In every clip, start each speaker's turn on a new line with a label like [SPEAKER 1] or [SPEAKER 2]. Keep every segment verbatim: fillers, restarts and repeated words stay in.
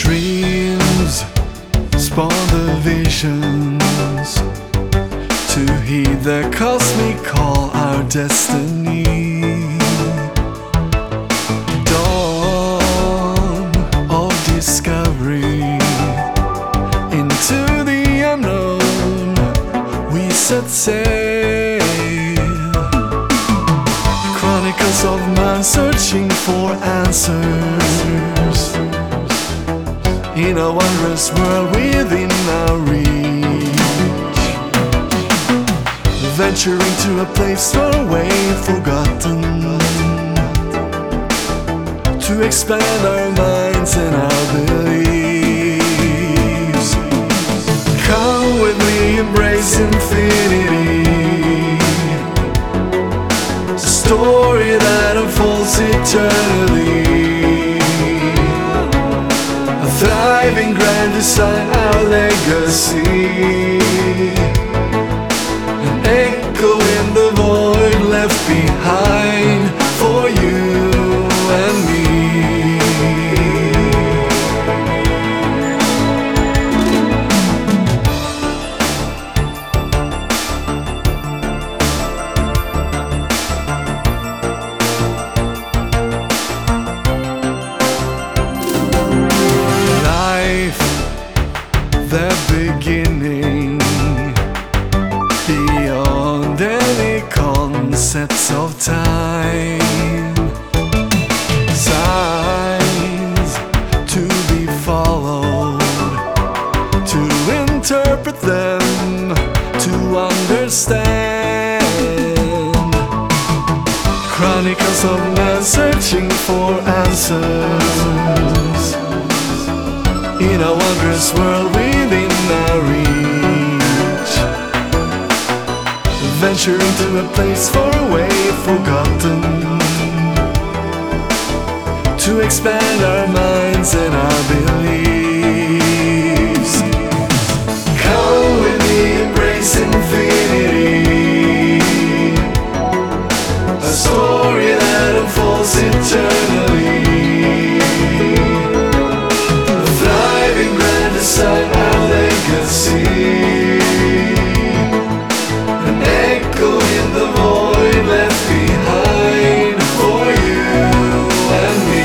[SPEAKER 1] Dreams spawn the visions to heed the cosmic call, our destiny. Dawn of discovery, into the unknown we set sail. Chronicles of man searching for answers in a wondrous world within our reach, venturing to a place far away, forgotten, to expand our minds and our beliefs. Come with me, embrace infinity, a story that unfolds eternally. Thriving grand design, our legacy, an echo in the void left behind for you and me. The beginning, beyond any concepts of time. Signs to be followed, to interpret them, to understand. Chronicles of man searching for answers in a wondrous world within our reach, venturing to a place far away, forgotten, to expand our minds and our beliefs. Come with me, embrace infinity, a story that unfolds eternally. Our legacy, an echo in the void left behind for you and me.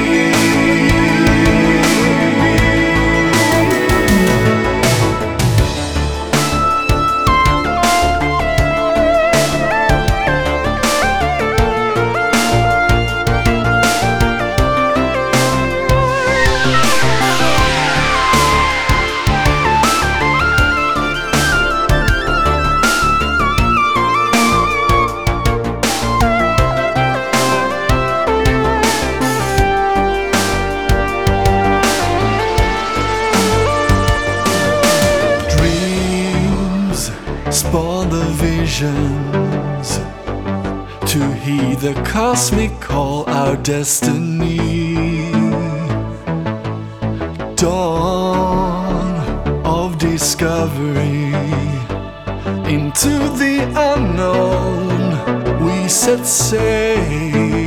[SPEAKER 1] Spawn the visions to heed the cosmic call, our destiny. Dawn of discovery, into the unknown we set sail.